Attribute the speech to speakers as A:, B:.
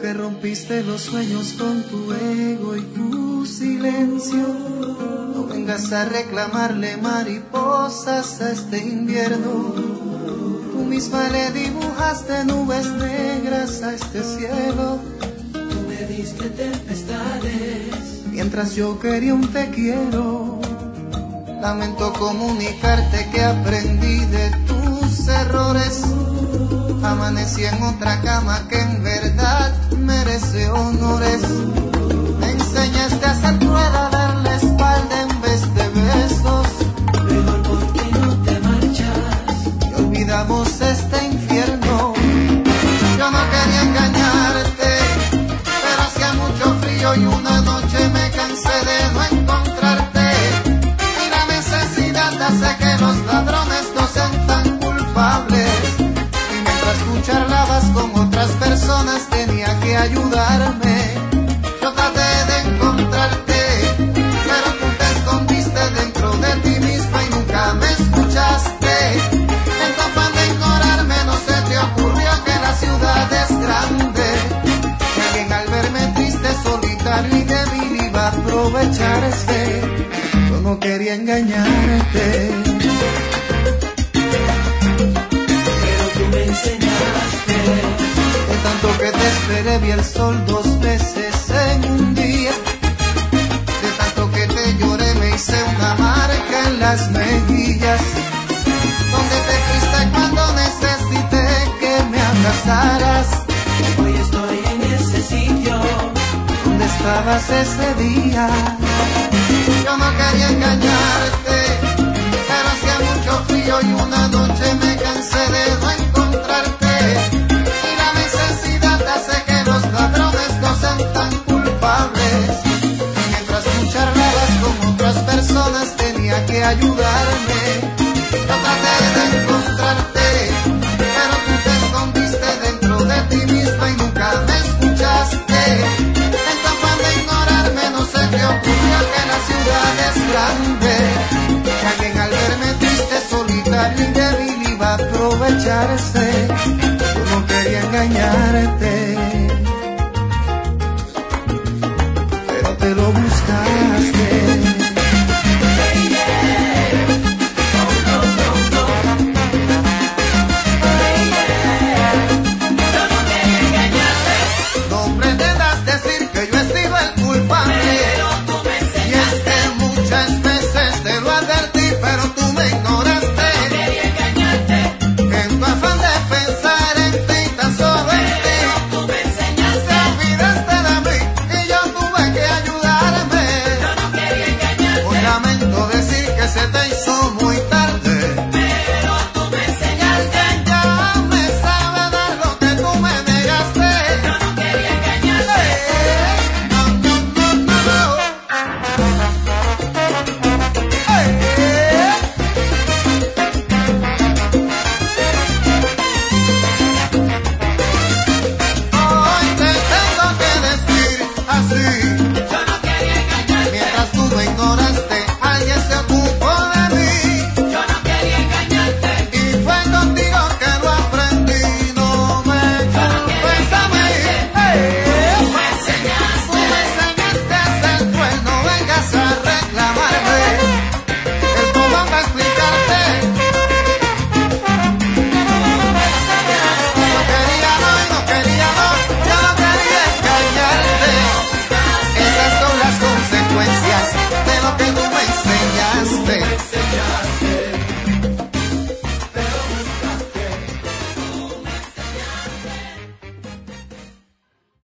A: que rompiste los sueños con tu ego y tu silencio. No vengas a reclamarle mariposas a este invierno. Tú misma le dibujaste nubes negras a este cielo.
B: Tú me diste tempestades
A: mientras yo quería un te quiero. Lamento comunicarte que aprendí de tus errores. Amanecí en otra cama que en verdad merece honores. Me enseñaste a ser cruel, a dar la espalda en vez de besos.
B: Mejor por qué no te marchas
A: Y olvidamos este infierno. Yo no quería engañarte, pero hacía mucho frío y una noche me cansé de no encontrarte. Y la necesidad hace que los ladrones no sean tan culpables. Tú charlabas con otras personas, tenía que ayudarme. Yo traté de encontrarte, pero tú te escondiste dentro de ti misma y nunca me escuchaste. En tu afán de ignorarme, no se te ocurrió que la ciudad es grande. Que alguien al verme triste, solitario y débil iba a aprovecharse. Yo no quería engañarte.
B: me enseñaste.
A: De tanto que te esperé vi el sol 2 veces en un día. De tanto que te lloré me hice una marca en las mejillas. Donde te fuiste cuando necesité que me abrazaras.
B: Hoy estoy en ese sitio.
A: ¿Dónde estabas ese día? Yo no quería engañarte, pero hacía mucho frío y una noche me cansé de no encontrarte. Y la necesidad hace que los ladrones no sean tan culpables. Y mientras tú charlabas con otras personas tenía que ayudarme. Yo traté de encontrarte, pero tú te escondiste dentro de ti misma y nunca me escuchaste. En tu afán de ignorarme no se te ocurrió que la ciudad es grande. Que alguien al verme triste, solitario y débil iba a aprovecharse. Yo no quería engañarte, pero te lo buscaste. Se te hizo